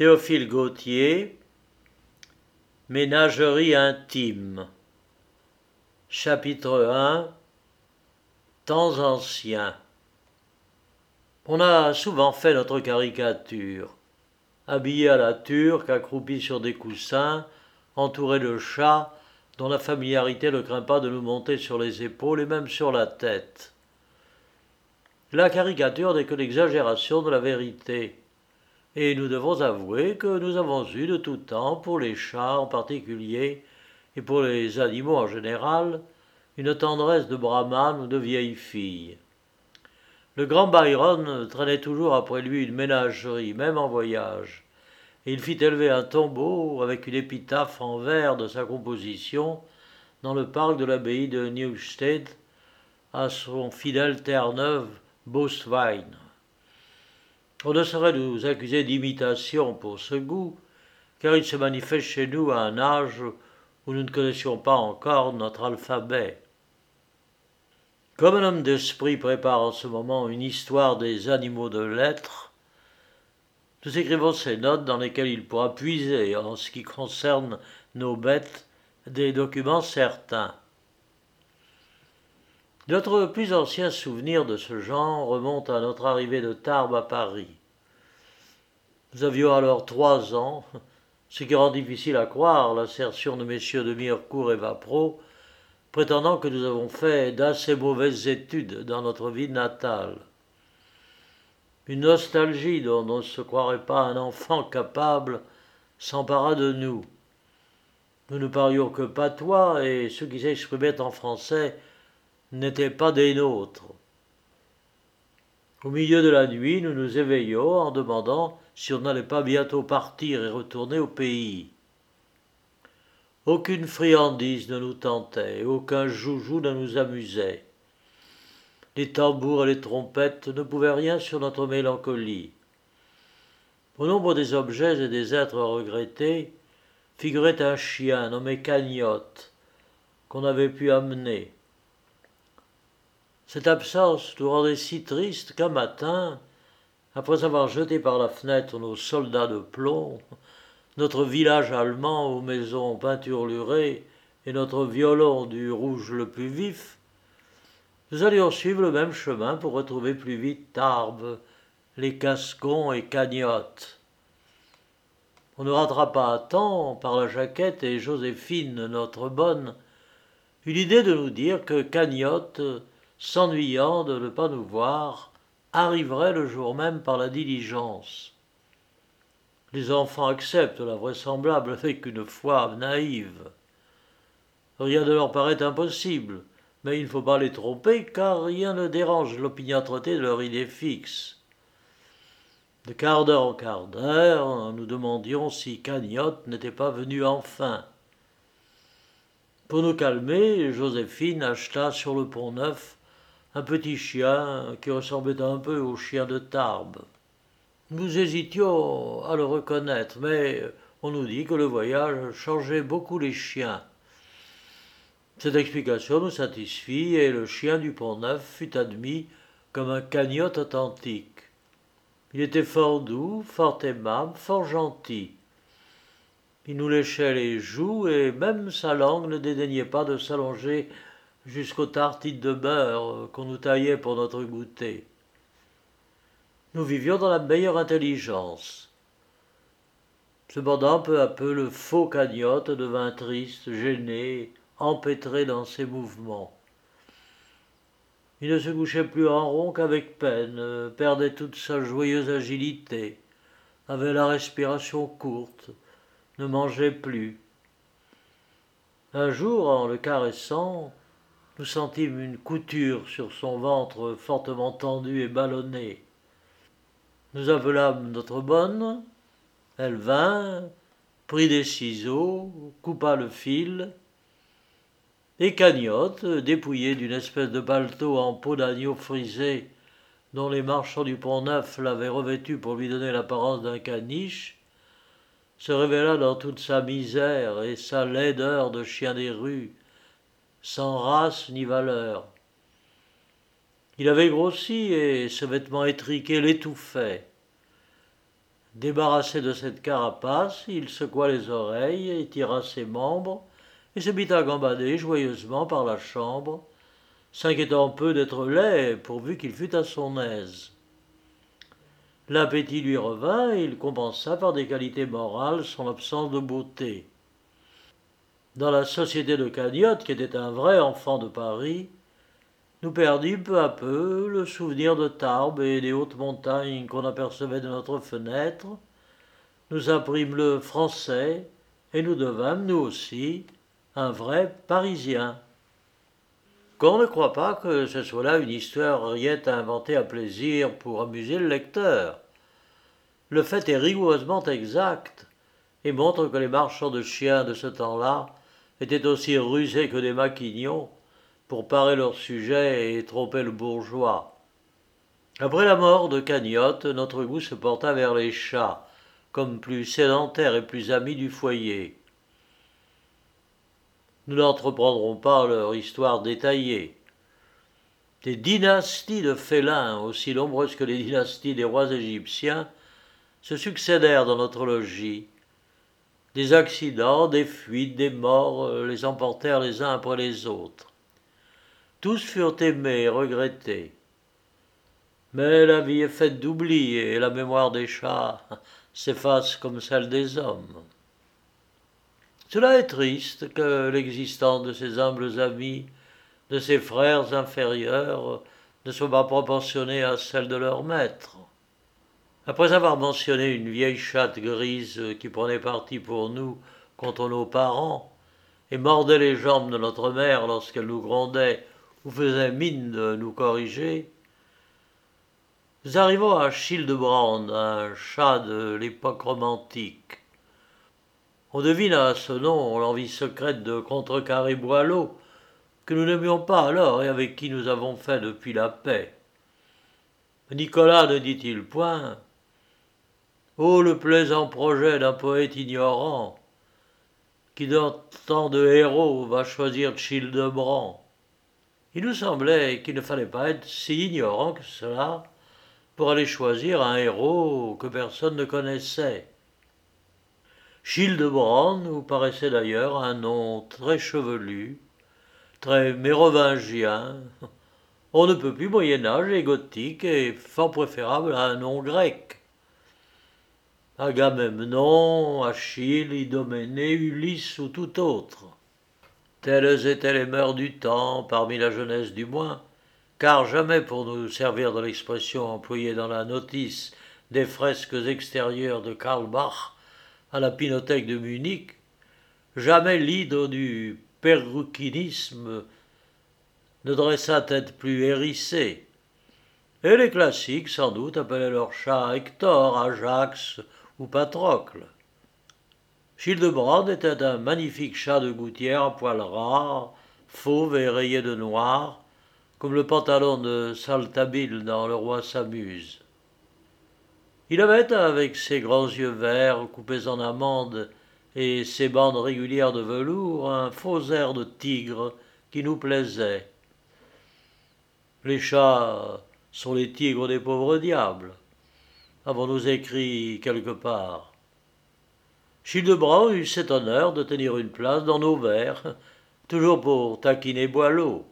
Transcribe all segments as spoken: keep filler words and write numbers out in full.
Théophile Gautier, Ménagerie intime. Chapitre un. Temps anciens. On a souvent fait notre caricature. Habillé à la turque, accroupi sur des coussins, entouré de chats, dont la familiarité ne craint pas de nous monter sur les épaules et même sur la tête. La caricature n'est que l'exagération de la vérité. Et nous devons avouer que nous avons eu de tout temps, pour les chats en particulier, et pour les animaux en général, une tendresse de brahmane ou de vieille fille. Le grand Byron traînait toujours après lui une ménagerie, même en voyage, et il fit élever un tombeau avec une épitaphe en vers de sa composition dans le parc de l'abbaye de Newstead à son fidèle Terre-Neuve Boswine. On ne saurait nous accuser d'imitation pour ce goût, car il se manifeste chez nous à un âge où nous ne connaissions pas encore notre alphabet. Comme un homme d'esprit prépare en ce moment une histoire des animaux de lettres, nous écrivons ces notes dans lesquelles il pourra puiser, en ce qui concerne nos bêtes, des documents certains. Notre plus ancien souvenir de ce genre remonte à notre arrivée de Tarbes à Paris. Nous avions alors trois ans, ce qui rend difficile à croire l'assertion de messieurs de Mirecourt et Vapreau, prétendant que nous avons fait d'assez mauvaises études dans notre ville natale. Une nostalgie dont on ne se croirait pas un enfant capable s'empara de nous. Nous ne parlions que patois et ceux qui s'exprimaient en français n'étaient pas des nôtres. Au milieu de la nuit, nous nous éveillions en demandant si on n'allait pas bientôt partir et retourner au pays. Aucune friandise ne nous tentait, aucun joujou ne nous amusait. Les tambours et les trompettes ne pouvaient rien sur notre mélancolie. Au nombre des objets et des êtres regrettés figurait un chien nommé Cagnotte, qu'on avait pu amener. Cette absence nous rendait si tristes qu'un matin, après avoir jeté par la fenêtre nos soldats de plomb, notre village allemand aux maisons peinturlurées et notre violon du rouge le plus vif, nous allions suivre le même chemin pour retrouver plus vite Tarbes, les Cascons et Cagnotte. On nous rattrapa à temps par la jaquette et Joséphine, notre bonne, eut l'idée de nous dire que Cagnotte, s'ennuyant de ne pas nous voir, arriverait le jour même par la diligence. Les enfants acceptent la vraisemblable avec une foi naïve. Rien ne leur paraît impossible, mais il ne faut pas les tromper, car rien ne dérange l'opiniâtreté de leur idée fixe. De quart d'heure en quart d'heure, nous demandions si Cagnotte n'était pas venu enfin. Pour nous calmer, Joséphine acheta sur le Pont-Neuf un petit chien qui ressemblait un peu au chien de Tarbes. Nous hésitions à le reconnaître, mais on nous dit que le voyage changeait beaucoup les chiens. Cette explication nous satisfit et le chien du Pont-Neuf fut admis comme un Cagnotte authentique. Il était fort doux, fort aimable, fort gentil. Il nous léchait les joues et même sa langue ne dédaignait pas de s'allonger jusqu'aux tartines de beurre qu'on nous taillait pour notre goûter. Nous vivions dans la meilleure intelligence. Cependant, peu à peu, le faux Cagnotte devint triste, gêné, empêtré dans ses mouvements. Il ne se couchait plus en rond qu'avec peine, perdait toute sa joyeuse agilité, avait la respiration courte, ne mangeait plus. Un jour, en le caressant, nous sentîmes une couture sur son ventre fortement tendu et ballonné. Nous appelâmes notre bonne, elle vint, prit des ciseaux, coupa le fil, et Cagnotte, dépouillé d'une espèce de paletot en peau d'agneau frisé dont les marchands du Pont-Neuf l'avaient revêtu pour lui donner l'apparence d'un caniche, se révéla dans toute sa misère et sa laideur de chien des rues, sans race ni valeur. Il avait grossi et ce vêtement étriqué l'étouffait. Débarrassé de cette carapace, il secoua les oreilles, étira ses membres, et se mit à gambader joyeusement par la chambre, s'inquiétant peu d'être laid, pourvu qu'il fût à son aise. L'appétit lui revint, et il compensa par des qualités morales son absence de beauté. Dans la société de Cagnotte, qui était un vrai enfant de Paris, nous perdîmes peu à peu le souvenir de Tarbes et des hautes montagnes qu'on apercevait de notre fenêtre. Nous apprîmes le français et nous devînmes, nous aussi, un vrai Parisien. Qu'on ne croit pas que ce soit là une histoire rien inventée à plaisir pour amuser le lecteur. Le fait est rigoureusement exact et montre que les marchands de chiens de ce temps-là étaient aussi rusés que des maquignons pour parer leur sujet et tromper le bourgeois. Après la mort de Cagnotte, notre goût se porta vers les chats, comme plus sédentaires et plus amis du foyer. Nous n'entreprendrons pas leur histoire détaillée. Des dynasties de félins, aussi nombreuses que les dynasties des rois égyptiens, se succédèrent dans notre logis. Des accidents, des fuites, des morts les emportèrent les uns après les autres. Tous furent aimés et regrettés. Mais la vie est faite d'oubli et la mémoire des chats s'efface comme celle des hommes. Cela est triste que l'existence de ces humbles amis, de ces frères inférieurs, ne soit pas proportionnée à celle de leur maître. Après avoir mentionné une vieille chatte grise qui prenait parti pour nous contre nos parents et mordait les jambes de notre mère lorsqu'elle nous grondait ou faisait mine de nous corriger, nous arrivons à Childebrand, un chat de l'époque romantique. On devine à ce nom l'envie secrète de contrecarrer Boileau, que nous n'aimions pas alors et avec qui nous avons fait depuis la paix. Nicolas ne dit-il point « Oh, le plaisant projet d'un poète ignorant, qui dans tant de héros va choisir Childebrand !» Il nous semblait qu'il ne fallait pas être si ignorant que cela pour aller choisir un héros que personne ne connaissait. Childebrand nous paraissait d'ailleurs un nom très chevelu, très mérovingien, on ne peut plus Moyen-Âge et gothique et fort préférable à un nom grec. Agamemnon, Achille, Idoménée, Ulysse ou tout autre. Telles étaient les mœurs du temps, parmi la jeunesse du moins, car jamais, pour nous servir de l'expression employée dans la notice des fresques extérieures de Karl Bach à la Pinothèque de Munich, jamais l'hydre du perruquinisme ne dressa tête plus hérissée. Et les classiques, sans doute, appelaient leur chat Hector, Ajax ou Patrocle. Childebrand était un magnifique chat de gouttière à poils rares, fauve et rayé de noir, comme le pantalon de Saltabile dans Le Roi s'amuse. Il avait, avec ses grands yeux verts coupés en amandes et ses bandes régulières de velours, un faux air de tigre qui nous plaisait. Les chats sont les tigres des pauvres diables, avons-nous écrit quelque part. Childebrand eut cet honneur de tenir une place dans nos vers, toujours pour taquiner Boileau.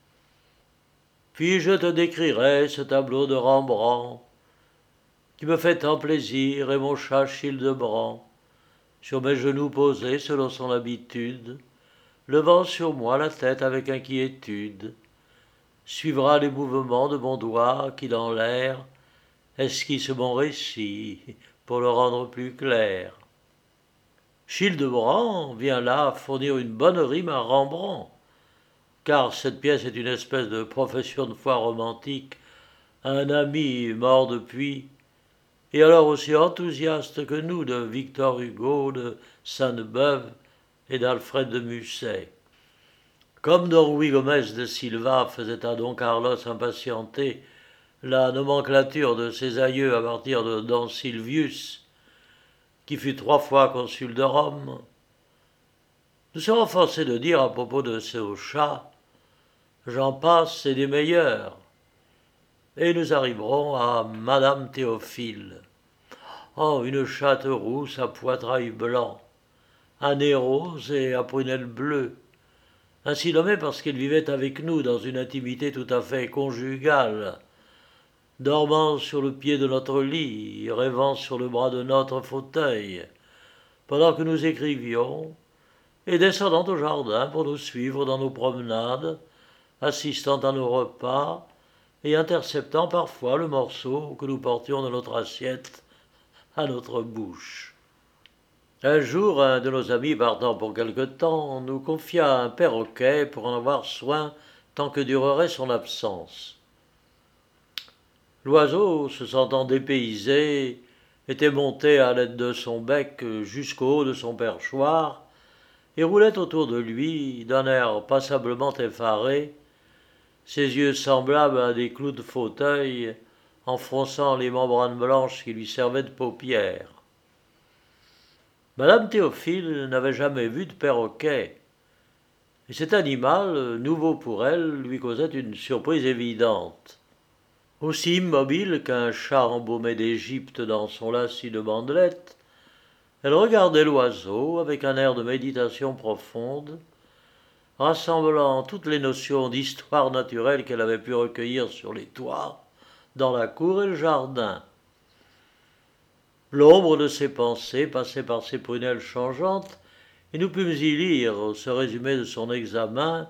Puis je te décrirai ce tableau de Rembrandt, qui me fait tant plaisir, et mon chat Childebrand, sur mes genoux posés selon son habitude, levant sur moi la tête avec inquiétude, suivra les mouvements de mon doigt qui dans l'air esquisse mon récit pour le rendre plus clair. Childebrand vient là fournir une bonne rime à Rembrandt, car cette pièce est une espèce de profession de foi romantique à un ami mort depuis, et alors aussi enthousiaste que nous de Victor Hugo, de Sainte-Beuve et d'Alfred de Musset. Comme Don Ruy Gomez de Silva faisait à Don Carlos impatienter la nomenclature de ses aïeux à partir de Don Silvius, qui fut trois fois consul de Rome, nous serons forcés de dire à propos de ce chat, j'en passe et des meilleurs, et nous arriverons à Madame Théophile. Oh, une chatte rousse à poitrail blanc, à nez rose et à prunelles bleues, ainsi nommée parce qu'elle vivait avec nous dans une intimité tout à fait conjugale, dormant sur le pied de notre lit, rêvant sur le bras de notre fauteuil, pendant que nous écrivions, et descendant au jardin pour nous suivre dans nos promenades, assistant à nos repas et interceptant parfois le morceau que nous portions de notre assiette à notre bouche. Un jour, un de nos amis partant pour quelque temps nous confia un perroquet pour en avoir soin tant que durerait son absence. L'oiseau, se sentant dépaysé, était monté à l'aide de son bec jusqu'au haut de son perchoir et roulait autour de lui d'un air passablement effaré, ses yeux semblables à des clous de fauteuil en fronçant les membranes blanches qui lui servaient de paupières. Madame Théophile n'avait jamais vu de perroquet, et cet animal, nouveau pour elle, lui causait une surprise évidente. Aussi immobile qu'un chat embaumé d'Égypte dans son lacis de bandelettes, elle regardait l'oiseau avec un air de méditation profonde, rassemblant toutes les notions d'histoire naturelle qu'elle avait pu recueillir sur les toits, dans la cour et le jardin. L'ombre de ses pensées passait par ses prunelles changeantes, et nous pûmes y lire, ce résumé de son examen.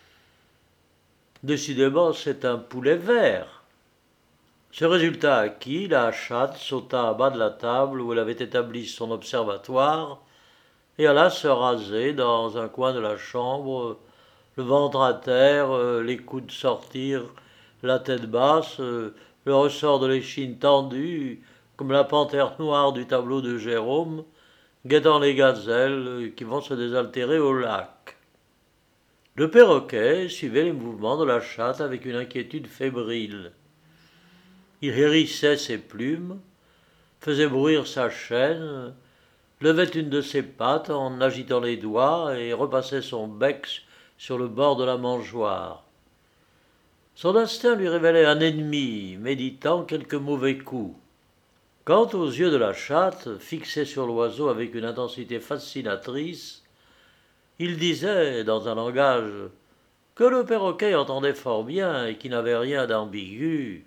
Décidément, c'est un poulet vert. Ce résultat acquis, la chatte sauta à bas de la table où elle avait établi son observatoire et alla se raser dans un coin de la chambre, le ventre à terre, les coudes sortir, la tête basse, le ressort de l'échine tendu, comme la panthère noire du tableau de Jérôme, guettant les gazelles qui vont se désaltérer au lac. Le perroquet suivait les mouvements de la chatte avec une inquiétude fébrile. Il hérissait ses plumes, faisait bruire sa chaîne, levait une de ses pattes en agitant les doigts et repassait son bec sur le bord de la mangeoire. Son instinct lui révélait un ennemi méditant quelque mauvais coup. Quant aux yeux de la chatte, fixés sur l'oiseau avec une intensité fascinatrice, il disait, dans un langage que le perroquet entendait fort bien et qui n'avait rien d'ambigu,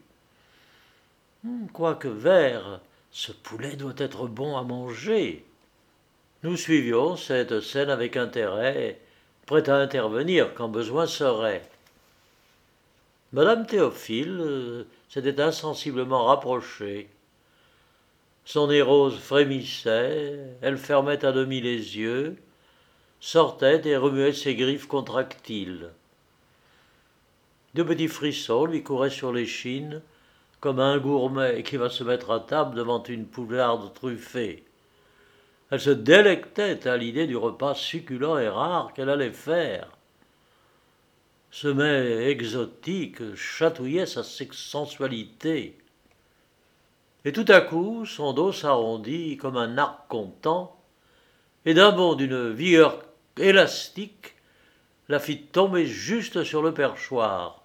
hum, « Quoique vert, ce poulet doit être bon à manger. » Nous suivions cette scène avec intérêt, prêts à intervenir quand besoin serait. Madame Théophile s'était insensiblement rapprochée. Son nez rose frémissait, elle fermait à demi les yeux, sortait et remuait ses griffes contractiles. De petits frissons lui couraient sur l'échine, comme un gourmet qui va se mettre à table devant une poularde truffée. Elle se délectait à l'idée du repas succulent et rare qu'elle allait faire. Ce mets exotique chatouillait sa sensualité. Et tout à coup, son dos s'arrondit comme un arc comptant, et d'un bond d'une vigueur élastique, la fit tomber juste sur le perchoir.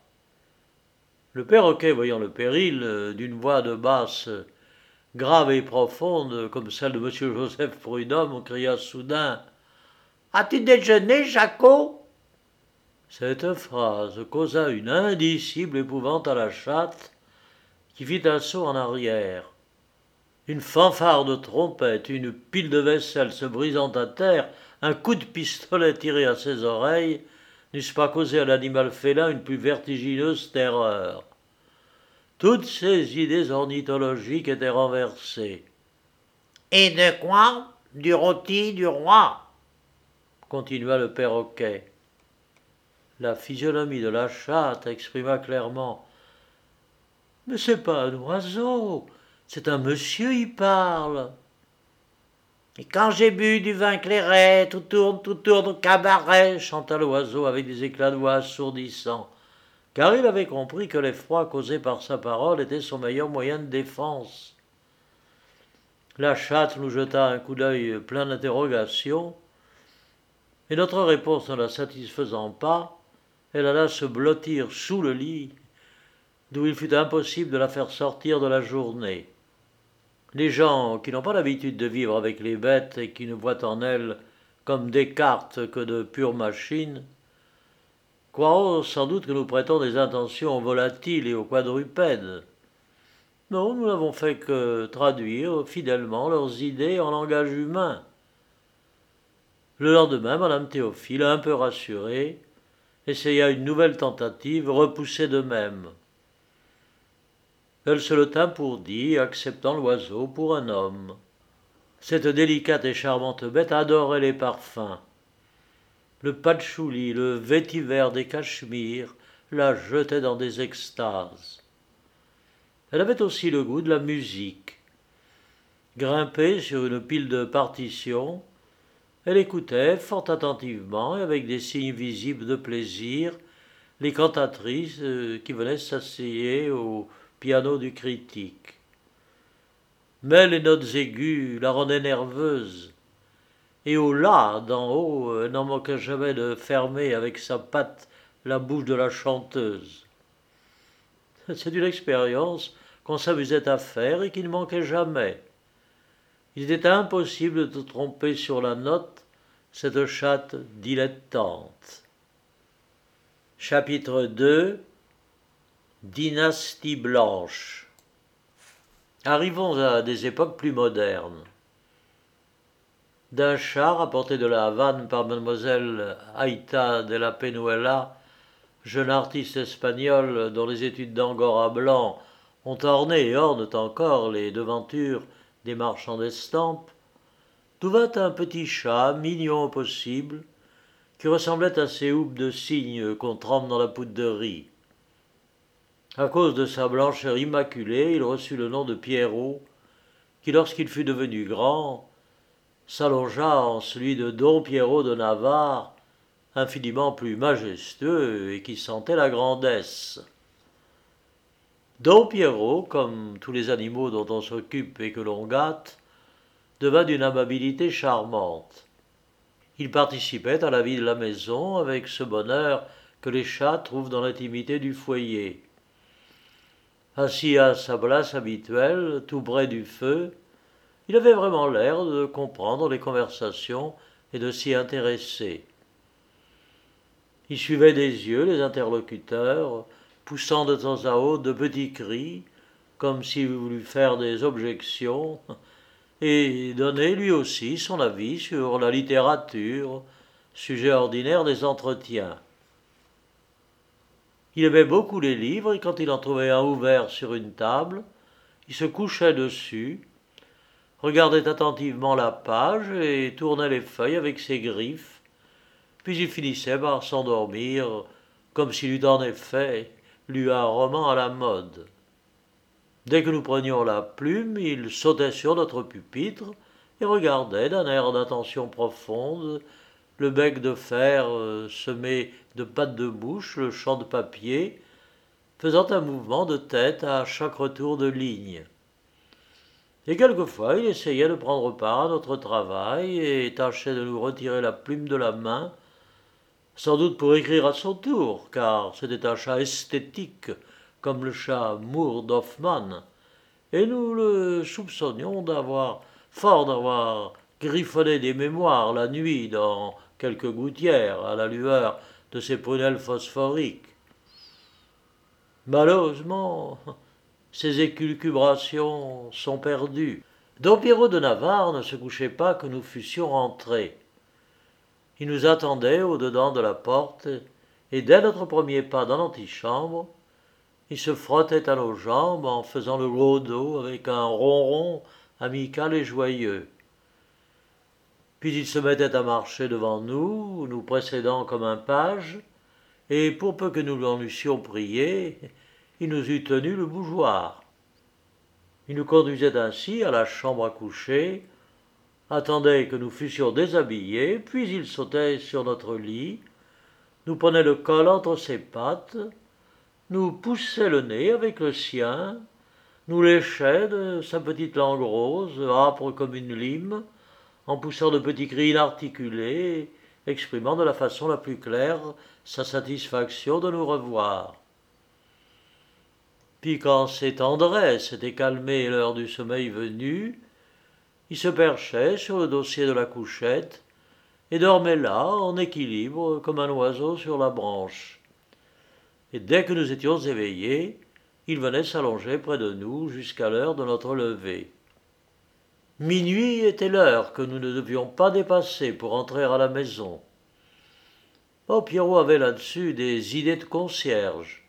Le perroquet, voyant le péril, d'une voix de basse grave et profonde, comme celle de monsieur Joseph Prudhomme, cria soudain « As-tu déjeuné, Jacot ?» Cette phrase causa une indicible épouvante à la chatte, qui fit un saut en arrière. Une fanfare de trompette, une pile de vaisselle se brisant à terre, un coup de pistolet tiré à ses oreilles, n'eussent pas causé à l'animal félin une plus vertigineuse terreur. Toutes ses idées ornithologiques étaient renversées. « Et de quoi ? Du rôti du roi ?» continua le perroquet. La physionomie de la chatte exprima clairement « Mais c'est pas un oiseau, c'est un monsieur, il parle. »« Et quand j'ai bu du vin clairet, tout tourne, tout tourne au cabaret » chanta l'oiseau avec des éclats de voix assourdissants, car il avait compris que l'effroi causé par sa parole était son meilleur moyen de défense. La chatte nous jeta un coup d'œil plein d'interrogations, et notre réponse ne la satisfaisant pas, elle alla se blottir sous le lit, d'où il fut impossible de la faire sortir de la journée. Les gens qui n'ont pas l'habitude de vivre avec les bêtes et qui ne voient en elles comme des cartes que de pures machines, croiront sans doute que nous prêtons des intentions aux volatiles et aux quadrupèdes. Non, nous n'avons fait que traduire fidèlement leurs idées en langage humain. Le lendemain, madame Théophile, un peu rassurée, essaya une nouvelle tentative, repoussée de même. Elle se le tint pour dit, acceptant l'oiseau pour un homme. Cette délicate et charmante bête adorait les parfums. Le patchouli, le vétiver des cachemires, la jetait dans des extases. Elle avait aussi le goût de la musique. Grimpée sur une pile de partitions, elle écoutait fort attentivement et avec des signes visibles de plaisir les cantatrices qui venaient s'asseyer au piano du critique. Mais les notes aiguës la rendaient nerveuse, et au là d'en haut, elle n'en manquait jamais de fermer avec sa patte la bouche de la chanteuse. C'est une expérience qu'on s'amusait à faire et qui ne manquait jamais. Il était impossible de tromper sur la note cette chatte dilettante. Chapitre deux. Dynastie blanche. Arrivons à des époques plus modernes. D'un char apporté de la Havane par mademoiselle Aïta de la Penuela, jeune artiste espagnole dont les études d'angora blanc ont orné et ornent encore les devantures des marchands d'estampes, d'où vint un petit chat, mignon au possible, qui ressemblait à ces houppes de cygne qu'on trempe dans la poudre de riz. À cause de sa blancheur immaculée, il reçut le nom de Pierrot, qui, lorsqu'il fut devenu grand, s'allongea en celui de Don Pierrot de Navarre, infiniment plus majestueux et qui sentait la grandesse. Don Pierrot, comme tous les animaux dont on s'occupe et que l'on gâte, devint d'une amabilité charmante. Il participait à la vie de la maison avec ce bonheur que les chats trouvent dans l'intimité du foyer. Assis à sa place habituelle, tout près du feu, il avait vraiment l'air de comprendre les conversations et de s'y intéresser. Il suivait des yeux les interlocuteurs, poussant de temps à autre de petits cris, comme s'il voulût faire des objections, et donnait lui aussi son avis sur la littérature, sujet ordinaire des entretiens. Il aimait beaucoup les livres et quand il en trouvait un ouvert sur une table, il se couchait dessus, regardait attentivement la page et tournait les feuilles avec ses griffes, puis il finissait par s'endormir comme s'il eût en effet lu un roman à la mode. Dès que nous prenions la plume, il sautait sur notre pupitre et regardait d'un air d'attention profonde le bec de fer euh, semé de pattes de bouche, le champ de papier, faisant un mouvement de tête à chaque retour de ligne. Et quelquefois il essayait de prendre part à notre travail et tâchait de nous retirer la plume de la main, sans doute pour écrire à son tour, car c'était un chat esthétique, comme le chat Moore d'Hoffmann, et nous le soupçonnions d'avoir, fort d'avoir griffonné des mémoires la nuit dans quelques gouttières à la lueur de ses prunelles phosphoriques. Malheureusement, ces élucubrations sont perdues. Don Pierrot de Navarre ne se couchait pas que nous fussions rentrés. Il nous attendait au-dedans de la porte, et dès notre premier pas dans l'antichambre, il se frottait à nos jambes en faisant le gros dos avec un ronron amical et joyeux. Puis il se mettait à marcher devant nous, nous précédant comme un page, et pour peu que nous l'en eussions prié, il nous eût tenu le bougeoir. Il nous conduisait ainsi à la chambre à coucher, attendait que nous fussions déshabillés, puis il sautait sur notre lit, nous prenait le col entre ses pattes, nous poussait le nez avec le sien, nous léchait de sa petite langue rose, âpre comme une lime, en poussant de petits cris inarticulés, exprimant de la façon la plus claire sa satisfaction de nous revoir. Puis quand ses tendresses s'étaient calmées et l'heure du sommeil venue, il se perchait sur le dossier de la couchette et dormait là, en équilibre, comme un oiseau sur la branche. Et dès que nous étions éveillés, il venait s'allonger près de nous jusqu'à l'heure de notre lever. Minuit était l'heure que nous ne devions pas dépasser pour entrer à la maison. Oh, Pierrot avait là-dessus des idées de concierge.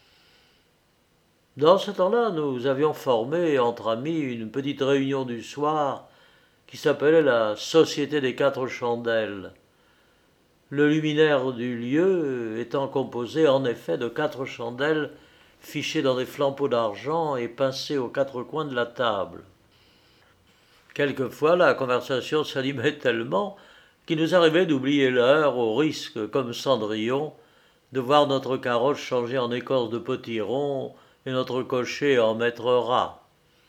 Dans ce temps-là, nous avions formé entre amis une petite réunion du soir qui s'appelait la Société des Quatre Chandelles. Le luminaire du lieu étant composé en effet de quatre chandelles fichées dans des flambeaux d'argent et pincées aux quatre coins de la table. Quelquefois, la conversation s'animait tellement qu'il nous arrivait d'oublier l'heure au risque, comme Cendrillon, de voir notre carotte changer en écorce de potiron et notre cocher en maître rat.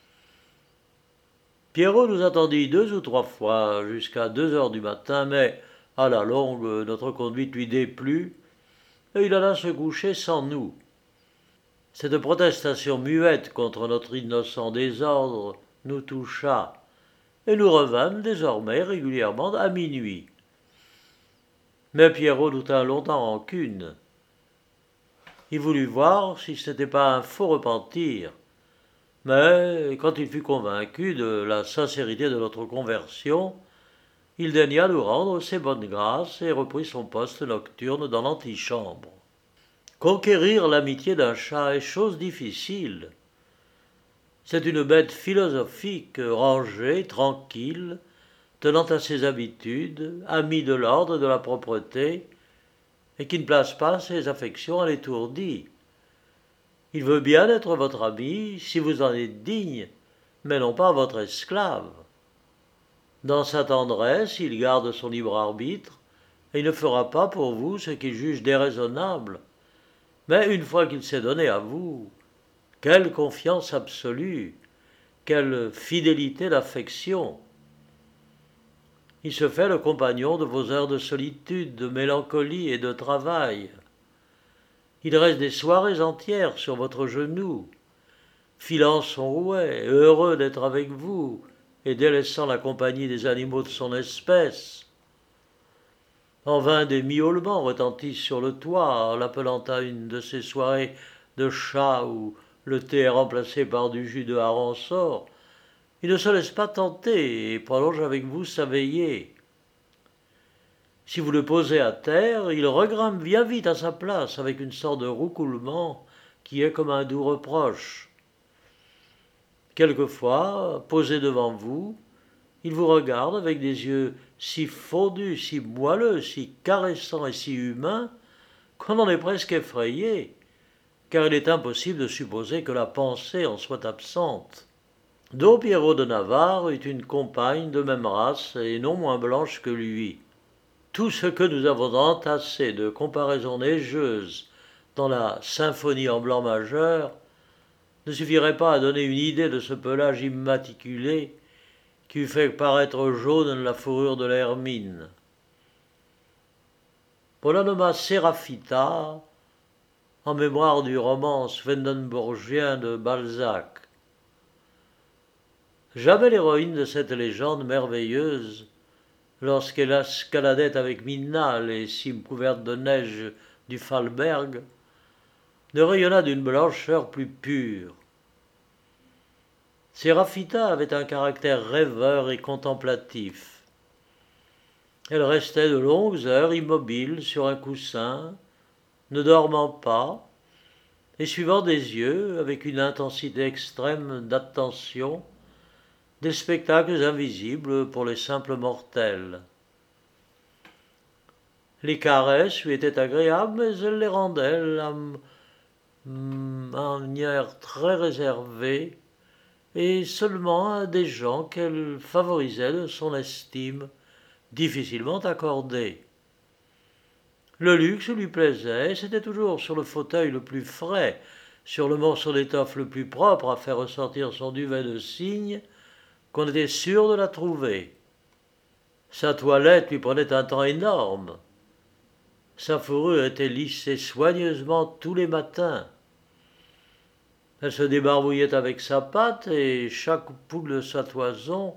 Pierrot nous attendit deux ou trois fois jusqu'à deux heures du matin, mais à la longue notre conduite lui déplut et il alla se coucher sans nous. Cette protestation muette contre notre innocent désordre nous toucha, et nous revînmes désormais régulièrement à minuit. Mais Pierrot nous tint longtemps rancune. Il voulut voir si ce n'était pas un faux repentir, mais quand il fut convaincu de la sincérité de notre conversion, il daigna nous rendre ses bonnes grâces et reprit son poste nocturne dans l'antichambre. Conquérir l'amitié d'un chat est chose difficile. C'est une bête philosophique, rangée, tranquille, tenant à ses habitudes, amie de l'ordre et de la propreté, et qui ne place pas ses affections à l'étourdie. Il veut bien être votre ami si vous en êtes digne, mais non pas votre esclave. Dans sa tendresse, il garde son libre arbitre, et il ne fera pas pour vous ce qu'il juge déraisonnable. Mais une fois qu'il s'est donné à vous, quelle confiance absolue, quelle fidélité d'affection! Il se fait le compagnon de vos heures de solitude, de mélancolie et de travail. Il reste des soirées entières sur votre genou, filant son rouet, heureux d'être avec vous et délaissant la compagnie des animaux de son espèce. En vain des miaulements retentissent sur le toit en l'appelant à une de ces soirées de chat où le thé est remplacé par du jus de hareng-sort. Il ne se laisse pas tenter et prolonge avec vous sa veillée. Si vous le posez à terre, il regrimpe bien vite à sa place avec une sorte de roucoulement qui est comme un doux reproche. Quelquefois, posé devant vous, il vous regarde avec des yeux si fondus, si moelleux, si caressants et si humains qu'on en est presque effrayé, car il est impossible de supposer que la pensée en soit absente. Don Pierrot de Navarre eut une compagne de même race et non moins blanche que lui. Tout ce que nous avons entassé de comparaisons neigeuses dans la symphonie en blanc majeur ne suffirait pas à donner une idée de ce pelage immatriculé qui eût fait paraître jaune la fourrure de l'hermine. On la nomma Séraphita, en mémoire du roman swedenborgien de Balzac. Jamais l'héroïne de cette légende merveilleuse, lorsqu'elle escaladait avec Minna les cimes couvertes de neige du Falberg, ne rayonna d'une blancheur plus pure. Séraphita avait un caractère rêveur et contemplatif. Elle restait de longues heures immobile sur un coussin, ne dormant pas, et suivant des yeux, avec une intensité extrême d'attention, des spectacles invisibles pour les simples mortels. Les caresses lui étaient agréables, mais elle les rendait la manière très réservée et seulement à des gens qu'elle favorisait de son estime, difficilement accordée. Le luxe lui plaisait, et c'était toujours sur le fauteuil le plus frais, sur le morceau d'étoffe le plus propre à faire ressortir son duvet de cygne, qu'on était sûr de la trouver. Sa toilette lui prenait un temps énorme. Sa fourrure était lissée soigneusement tous les matins. Elle se débarbouillait avec sa patte et chaque poule de sa toison,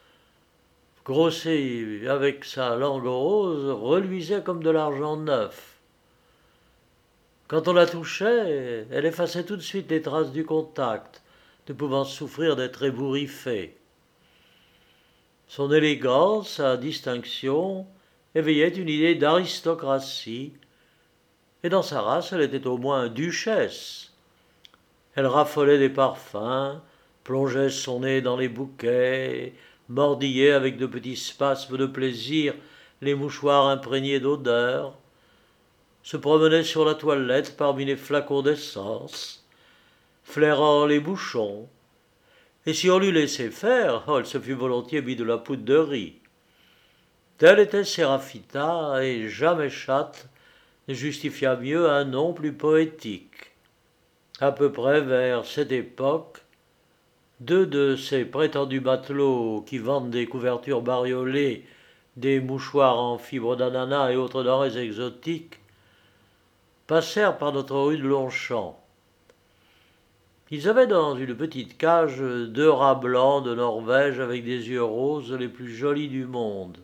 grossée avec sa langue rose, reluisait comme de l'argent neuf. Quand on la touchait, elle effaçait tout de suite les traces du contact, ne pouvant souffrir d'être ébouriffée. Son élégance, sa distinction, éveillaient une idée d'aristocratie, et dans sa race elle était au moins duchesse. Elle raffolait des parfums, plongeait son nez dans les bouquets, mordillait avec de petits spasmes de plaisir les mouchoirs imprégnés d'odeur, se promenait sur la toilette parmi les flacons d'essence, flairant les bouchons, et si on l'eût laissé faire, oh, elle se fût volontiers mis de la poudre de riz. Telle était Séraphita, et jamais chatte ne justifia mieux un nom plus poétique. À peu près vers cette époque, deux de ces prétendus matelots qui vendent des couvertures bariolées, des mouchoirs en fibre d'ananas et autres denrées exotiques, passèrent par notre rue de Longchamp. Ils avaient dans une petite cage deux rats blancs de Norvège avec des yeux roses les plus jolis du monde.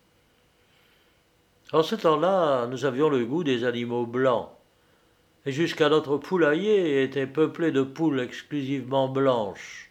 En ce temps-là, nous avions le goût des animaux blancs, et jusqu'à notre poulailler était peuplé de poules exclusivement blanches.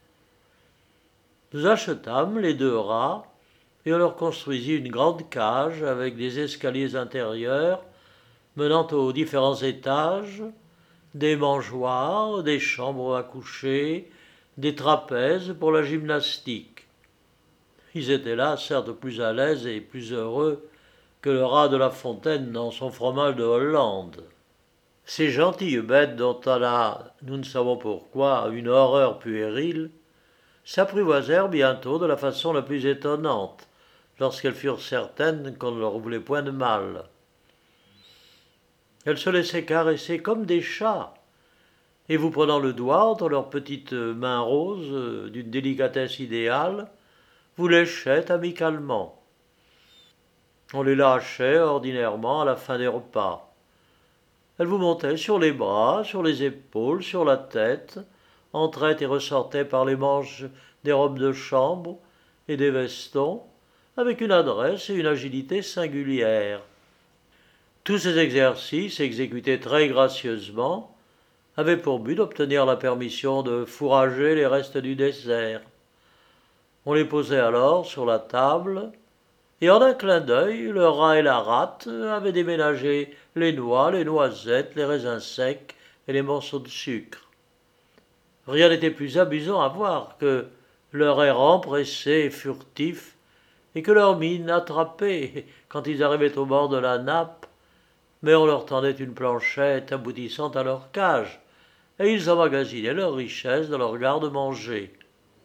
Nous achetâmes les deux rats, et on leur construisit une grande cage avec des escaliers intérieurs menant aux différents étages, des mangeoires, des chambres à coucher, des trapèzes pour la gymnastique. Ils étaient là, certes plus à l'aise et plus heureux que le rat de La Fontaine dans son fromage de Hollande. Ces gentilles bêtes dont on a, nous ne savons pourquoi, une horreur puérile, s'apprivoisèrent bientôt de la façon la plus étonnante, lorsqu'elles furent certaines qu'on ne leur voulait point de mal. Elles se laissaient caresser comme des chats, et vous prenant le doigt entre leurs petites mains roses d'une délicatesse idéale, vous léchaient amicalement. On les lâchait ordinairement à la fin des repas. Elles vous montaient sur les bras, sur les épaules, sur la tête, entraient et ressortaient par les manches des robes de chambre et des vestons, avec une adresse et une agilité singulières. Tous ces exercices, exécutés très gracieusement, avaient pour but d'obtenir la permission de fourrager les restes du dessert. On les posait alors sur la table, et en un clin d'œil, le rat et la rate avaient déménagé les noix, les noisettes, les raisins secs et les morceaux de sucre. Rien n'était plus amusant à voir que leur air empressé et furtif, et que leur mine attrapée quand ils arrivaient au bord de la nappe, mais on leur tendait une planchette aboutissant à leur cage, et ils emmagasinaient leurs richesses dans leur garde-manger.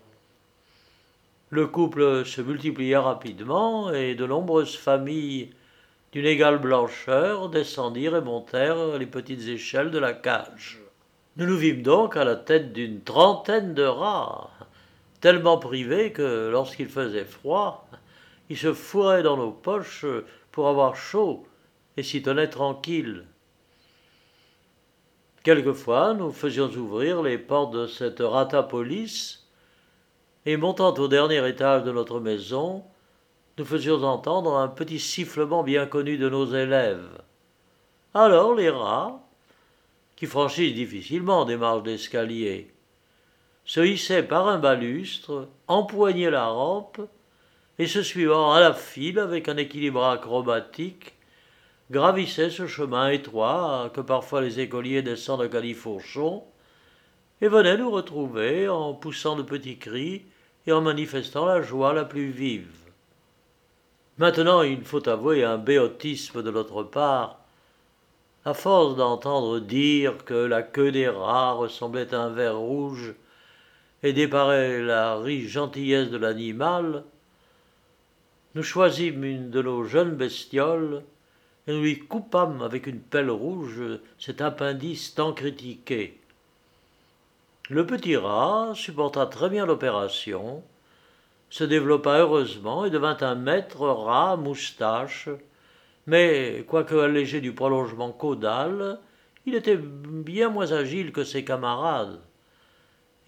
Le couple se multiplia rapidement, et de nombreuses familles d'une égale blancheur descendirent et montèrent les petites échelles de la cage. Nous nous vîmes donc à la tête d'une trentaine de rats, tellement privés que, lorsqu'il faisait froid, ils se fourraient dans nos poches pour avoir chaud et s'y tenaient tranquilles. Quelquefois, nous faisions ouvrir les portes de cette ratapolis, et montant au dernier étage de notre maison, nous faisions entendre un petit sifflement bien connu de nos élèves. Alors les rats, qui franchissent difficilement des marches d'escalier, se hissaient par un balustre, empoignaient la rampe, et se suivant à la file avec un équilibre acrobatique, gravissaient ce chemin étroit que parfois les écoliers descendent à califourchon, et venaient nous retrouver en poussant de petits cris et en manifestant la joie la plus vive. Maintenant, il faut avouer un béotisme de notre part, à force d'entendre dire que la queue des rats ressemblait à un ver rouge et déparait la riche gentillesse de l'animal, nous choisîmes une de nos jeunes bestioles et nous lui coupâmes avec une pelle rouge cet appendice tant critiqué. Le petit rat supporta très bien l'opération, se développa heureusement et devint un maître rat à moustache, mais, quoique allégé du prolongement caudal, il était bien moins agile que ses camarades.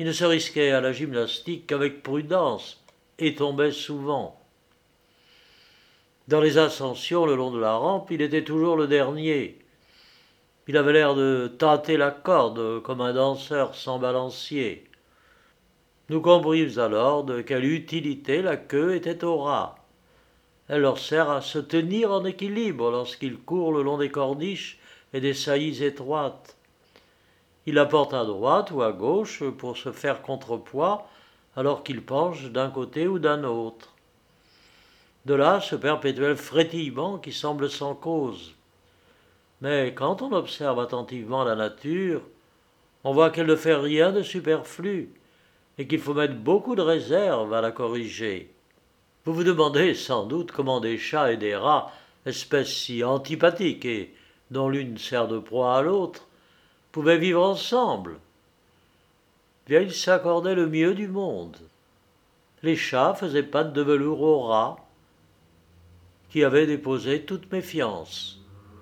Il ne se risquait à la gymnastique qu'avec prudence et tombait souvent. Dans les ascensions le long de la rampe, il était toujours le dernier. Il avait l'air de tâter la corde comme un danseur sans balancier. Nous comprîmes alors de quelle utilité la queue était aux rats. Elle leur sert à se tenir en équilibre lorsqu'ils courent le long des corniches et des saillies étroites. Ils la portent à droite ou à gauche pour se faire contrepoids alors qu'ils penchent d'un côté ou d'un autre. De là ce perpétuel frétillement qui semble sans cause. Mais quand on observe attentivement la nature, on voit qu'elle ne fait rien de superflu et qu'il faut mettre beaucoup de réserve à la corriger. Vous vous demandez sans doute comment des chats et des rats, espèces si antipathiques et dont l'une sert de proie à l'autre, pouvaient vivre ensemble. Bien, ils s'accordaient le mieux du monde. Les chats faisaient pattes de velours aux rats, qui avaient déposé toute méfiance.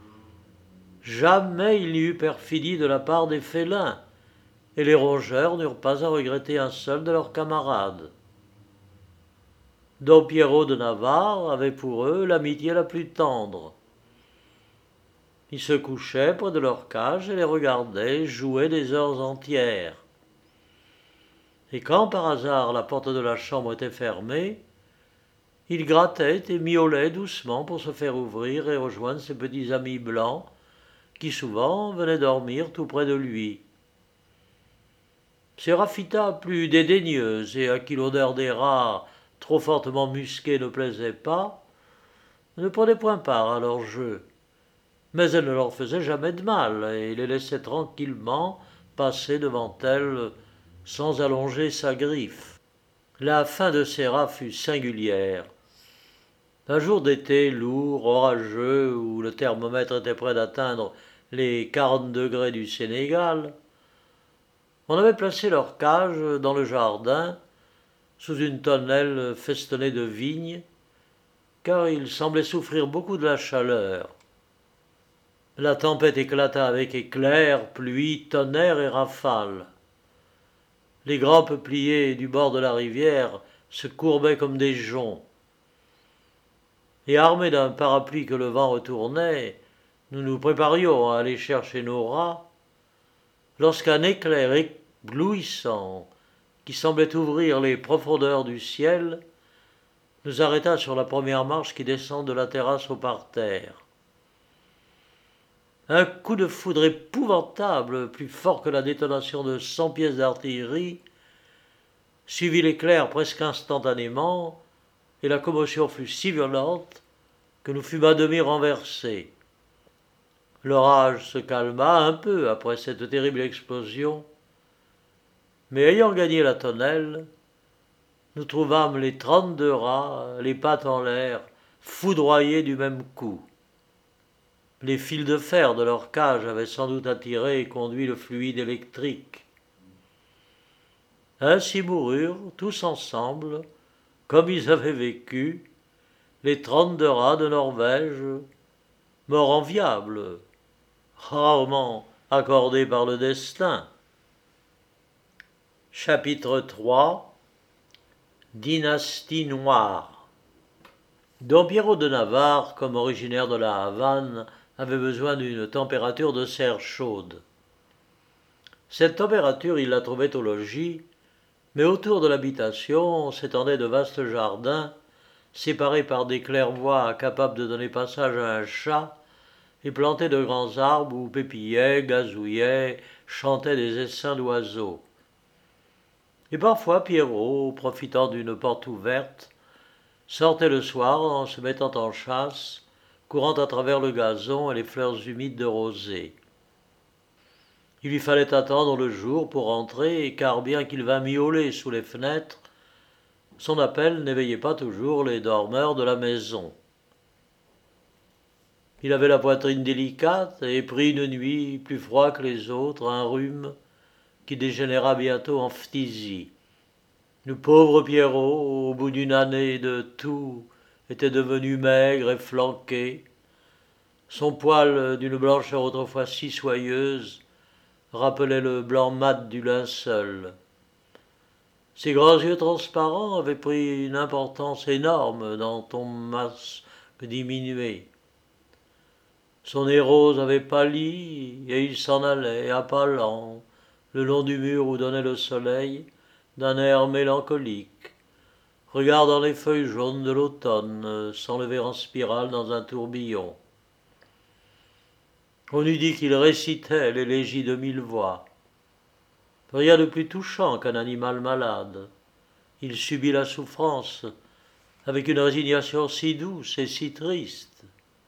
Jamais il n'y eut perfidie de la part des félins, et les rongeurs n'eurent pas à regretter un seul de leurs camarades. Don Pierrot de Navarre avait pour eux l'amitié la plus tendre. Il se couchait près de leur cage et les regardait jouer des heures entières. Et quand par hasard la porte de la chambre était fermée, il grattait et miaulait doucement pour se faire ouvrir et rejoindre ses petits amis blancs qui souvent venaient dormir tout près de lui. Séraphita, plus dédaigneuse et à qui l'odeur des rats trop fortement musqués ne plaisait pas, ne prenait point part à leur jeu. Mais elle ne leur faisait jamais de mal et les laissait tranquillement passer devant elle sans allonger sa griffe. La fin de Séra fut singulière. Un jour d'été lourd, orageux, où le thermomètre était près d'atteindre les quarante degrés du Sénégal, on avait placé leur cage dans le jardin, sous une tonnelle festonnée de vignes, car ils semblaient souffrir beaucoup de la chaleur. La tempête éclata avec éclairs, pluie, tonnerre et rafales. Les grands peupliers du bord de la rivière se courbaient comme des joncs. Et armés d'un parapluie que le vent retournait, nous nous préparions à aller chercher nos rats, lorsqu'un éclair éblouissant, qui semblait ouvrir les profondeurs du ciel, nous arrêta sur la première marche qui descend de la terrasse au parterre. Un coup de foudre épouvantable, plus fort que la détonation de cent pièces d'artillerie, suivit l'éclair presque instantanément, et la commotion fut si violente que nous fûmes à demi renversés. L'orage se calma un peu après cette terrible explosion, mais ayant gagné la tonnelle, nous trouvâmes les trente-deux rats, les pattes en l'air, foudroyés du même coup. Les fils de fer de leur cage avaient sans doute attiré et conduit le fluide électrique. Ainsi moururent, tous ensemble, comme ils avaient vécu, les trente-deux rats de Norvège, mort enviable, rarement accordée par le destin. Chapitre trois. Dynastie noire. Don Pierrot de Navarre, comme originaire de la Havane, avait besoin d'une température de serre chaude. Cette température, il la trouvait au logis, mais autour de l'habitation s'étendaient de vastes jardins, séparés par des claires-voies capables de donner passage à un chat, et plantés de grands arbres où pépillaient, gazouillaient, chantaient des essaims d'oiseaux. Et parfois Pierrot, profitant d'une porte ouverte, sortait le soir en se mettant en chasse, courant à travers le gazon et les fleurs humides de rosée. Il lui fallait attendre le jour pour entrer, car bien qu'il vînt miauler sous les fenêtres, son appel n'éveillait pas toujours les dormeurs de la maison. Il avait la poitrine délicate et prit une nuit plus froid que les autres, un rhume qui dégénéra bientôt en phtisie. Le pauvre Pierrot, au bout d'une année de tout, était devenu maigre et flanqué. Son poil, d'une blancheur autrefois si soyeuse, rappelait le blanc mat du linceul. Ses grands yeux transparents avaient pris une importance énorme dans ton masque diminué. Son nez rose avait pâli, et il s'en allait, à pas lents, le long du mur où donnait le soleil, d'un air mélancolique, regardant les feuilles jaunes de l'automne s'enlever en spirale dans un tourbillon. On eût dit qu'il récitait l'élégie de mille voix. Rien de plus touchant qu'un animal malade. Il subit la souffrance avec une résignation si douce et si triste.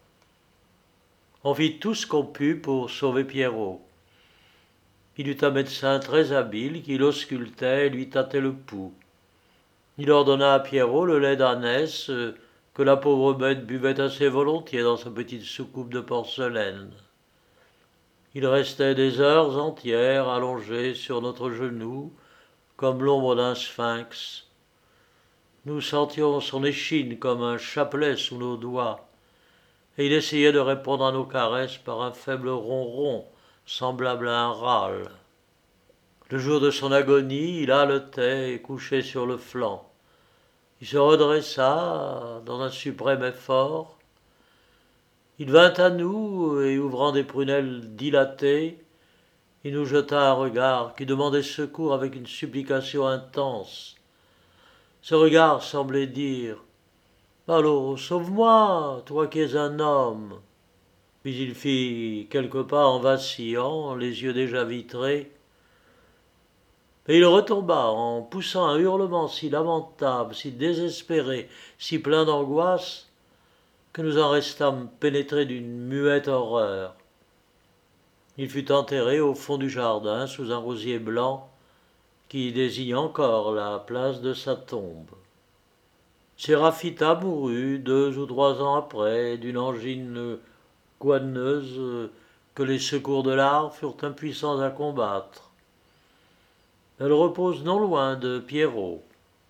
On fit tout ce qu'on put pour sauver Pierrot. Il eut un médecin très habile qui l'auscultait et lui tâtait le pouls. Il ordonna à Pierrot le lait d'ânesse que la pauvre bête buvait assez volontiers dans sa petite soucoupe de porcelaine. Il restait des heures entières allongé sur notre genou, comme l'ombre d'un sphinx. Nous sentions son échine comme un chapelet sous nos doigts, et il essayait de répondre à nos caresses par un faible ronron, semblable à un râle. Le jour de son agonie, il haletait, couché sur le flanc. Il se redressa dans un suprême effort. Il vint à nous et, ouvrant des prunelles dilatées, il nous jeta un regard qui demandait secours avec une supplication intense. Ce regard semblait dire « Allô, sauve-moi, toi qui es un homme !» Puis il fit quelques pas en vacillant, les yeux déjà vitrés, et il retomba en poussant un hurlement si lamentable, si désespéré, si plein d'angoisse, que nous en restâmes pénétrés d'une muette horreur. Il fut enterré au fond du jardin sous un rosier blanc qui désigne encore la place de sa tombe. Séraphita mourut deux ou trois ans après d'une angine gouaneuse que les secours de l'art furent impuissants à combattre. Elle repose non loin de Pierrot,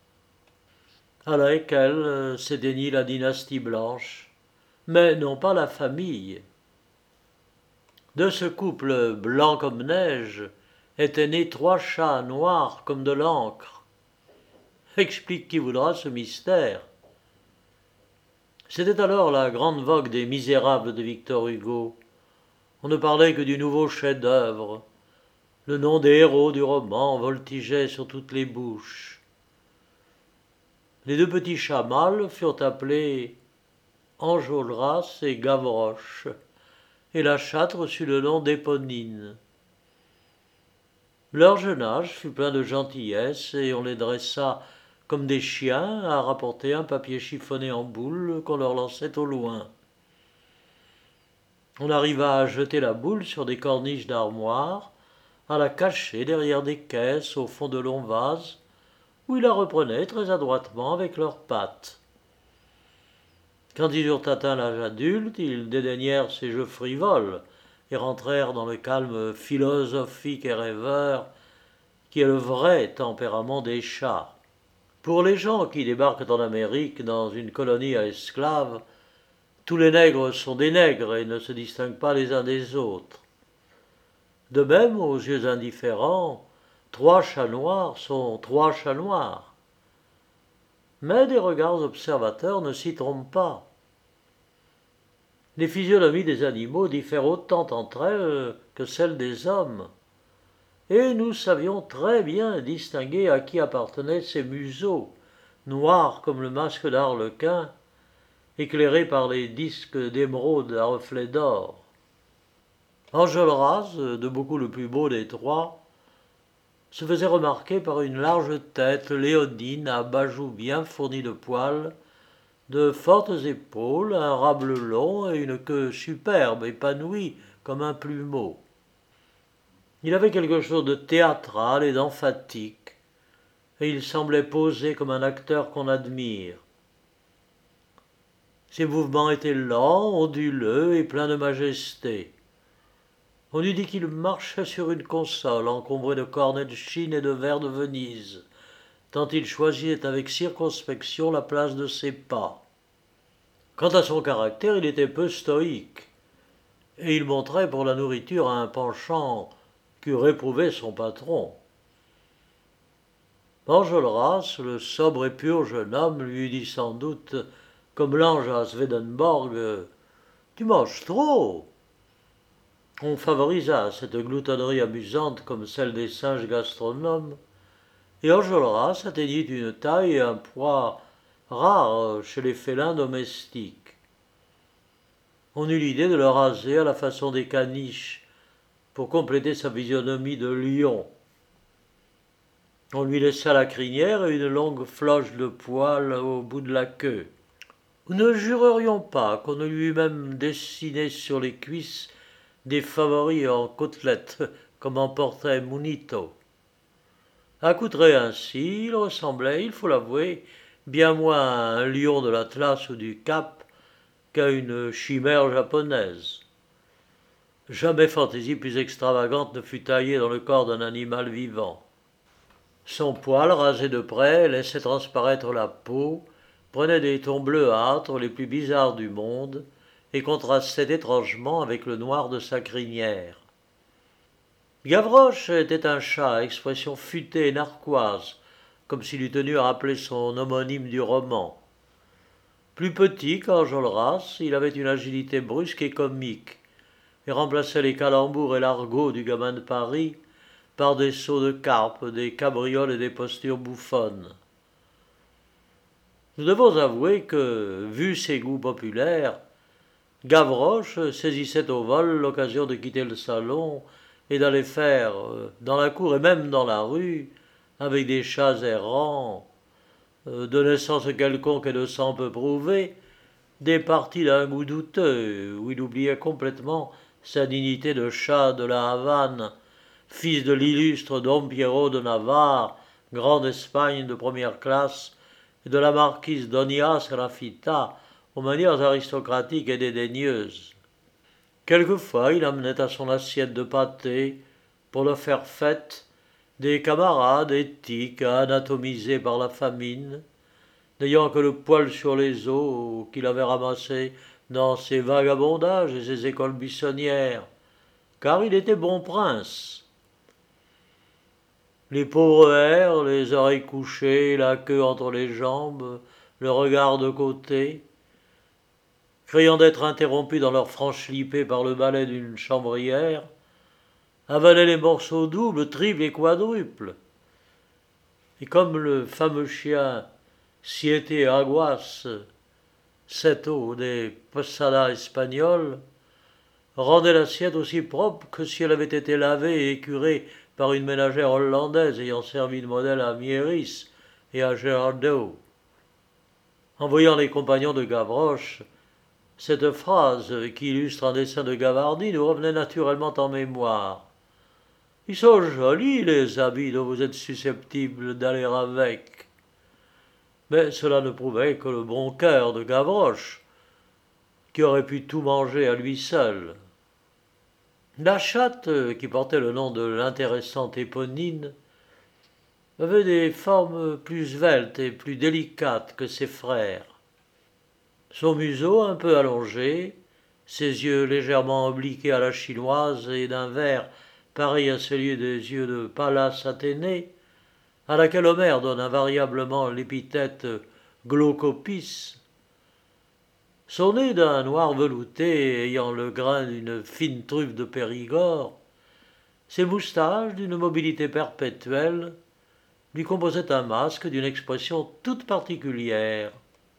avec elle s'éteignit la dynastie blanche, mais non pas la famille. De ce couple blanc comme neige étaient nés trois chats noirs comme de l'encre. Explique qui voudra ce mystère. C'était alors la grande vogue des Misérables de Victor Hugo. On ne parlait que du nouveau chef-d'œuvre. Le nom des héros du roman voltigeait sur toutes les bouches. Les deux petits chats mâles furent appelés Enjolras et Gavroche, et la chatte reçut le nom d'Éponine. Leur jeune âge fut plein de gentillesse, et on les dressa comme des chiens à rapporter un papier chiffonné en boule qu'on leur lançait au loin. On arriva à jeter la boule sur des corniches d'armoire, à la cacher derrière des caisses au fond de longs vases, où ils la reprenaient très adroitement avec leurs pattes. Quand ils eurent atteint l'âge adulte, ils dédaignèrent ces jeux frivoles et rentrèrent dans le calme philosophique et rêveur qui est le vrai tempérament des chats. Pour les gens qui débarquent en Amérique dans une colonie à esclaves, tous les nègres sont des nègres et ne se distinguent pas les uns des autres. De même, aux yeux indifférents, trois chats noirs sont trois chats noirs. Mais des regards observateurs ne s'y trompent pas. Les physionomies des animaux diffèrent autant entre elles que celles des hommes, et nous savions très bien distinguer à qui appartenaient ces museaux, noirs comme le masque d'Arlequin, éclairés par les disques d'émeraude à reflets d'or. Enjolras, de beaucoup le plus beau des trois, se faisait remarquer par une large tête léonine à bas joues bien fournis de poils, de fortes épaules, un râble long et une queue superbe, épanouie comme un plumeau. Il avait quelque chose de théâtral et d'emphatique, et il semblait poser comme un acteur qu'on admire. Ses mouvements étaient lents, onduleux et pleins de majesté. On eût dit qu'il marchait sur une console encombrée de cornets de Chine et de verres de Venise, tant il choisissait avec circonspection la place de ses pas. Quant à son caractère, il était peu stoïque, et il montrait pour la nourriture un penchant qu'eût réprouvé son patron. Enjolras, le sobre et pur jeune homme, lui dit sans doute, comme l'ange à Swedenborg, « Tu manges trop !» On favorisa cette gloutonnerie amusante comme celle des singes gastronomes, et Enjolras atteignit une taille et un poids rares chez les félins domestiques. On eut l'idée de le raser à la façon des caniches, pour compléter sa physionomie de lion. On lui laissa la crinière et une longue floche de poils au bout de la queue. Nous ne jurerions pas qu'on ne lui eût même dessiné sur les cuisses des favoris en côtelettes, comme en portrait Munito. Accoutré ainsi, il ressemblait, il faut l'avouer, bien moins à un lion de l'Atlas ou du Cap qu'à une chimère japonaise. Jamais fantaisie plus extravagante ne fut taillée dans le corps d'un animal vivant. Son poil, rasé de près, laissait transparaître la peau, prenait des tons bleuâtres les plus bizarres du monde et contrastait étrangement avec le noir de sa crinière. Gavroche était un chat à expression futée et narquoise, comme s'il eût tenu à rappeler son homonyme du roman. Plus petit qu'Enjolras, il avait une agilité brusque et comique, et remplaçait les calembours et l'argot du gamin de Paris par des sauts de carpe, des cabrioles et des postures bouffonnes. Nous devons avouer que, vu ses goûts populaires, Gavroche saisissait au vol l'occasion de quitter le salon et d'aller faire, dans la cour et même dans la rue, avec des chats errants, de naissance quelconque et de sang peu prouvé, des parties d'un goût douteux, où il oubliait complètement sa dignité de chat de la Havane, fils de l'illustre Don Pierrot de Navarre, grand d'Espagne de première classe, et de la marquise Doña Serafita, aux manières aristocratiques et dédaigneuses. Quelquefois, il amenait à son assiette de pâté, pour leur faire fête, des camarades éthiques à anatomiser par la famine, n'ayant que le poil sur les os qu'il avait ramassé dans ses vagabondages et ses écoles buissonnières, car il était bon prince. Les pauvres airs, les oreilles couchées, la queue entre les jambes, le regard de côté, craignant d'être interrompus dans leur franche-lippée par le balai d'une chambrière, avalaient les morceaux doubles, triples et quadruples. Et comme le fameux chien Siete Aguas, sept eaux des posadas espagnoles, rendait l'assiette aussi propre que si elle avait été lavée et écurée par une ménagère hollandaise ayant servi de modèle à Mieris et à Gerardo. En voyant les compagnons de Gavroche, cette phrase qui illustre un dessin de Gavarni nous revenait naturellement en mémoire. « Ils sont jolis, les habits dont vous êtes susceptibles d'aller avec. » Mais cela ne prouvait que le bon cœur de Gavroche, qui aurait pu tout manger à lui seul. La chatte, qui portait le nom de l'intéressante Éponine, avait des formes plus sveltes et plus délicates que ses frères. Son museau un peu allongé, ses yeux légèrement obliqués à la chinoise et d'un vert pareil à celui des yeux de Pallas Athénée, à laquelle Homère donne invariablement l'épithète glaucopis, son nez d'un noir velouté ayant le grain d'une fine truffe de Périgord, ses moustaches d'une mobilité perpétuelle, lui composaient un masque d'une expression toute particulière.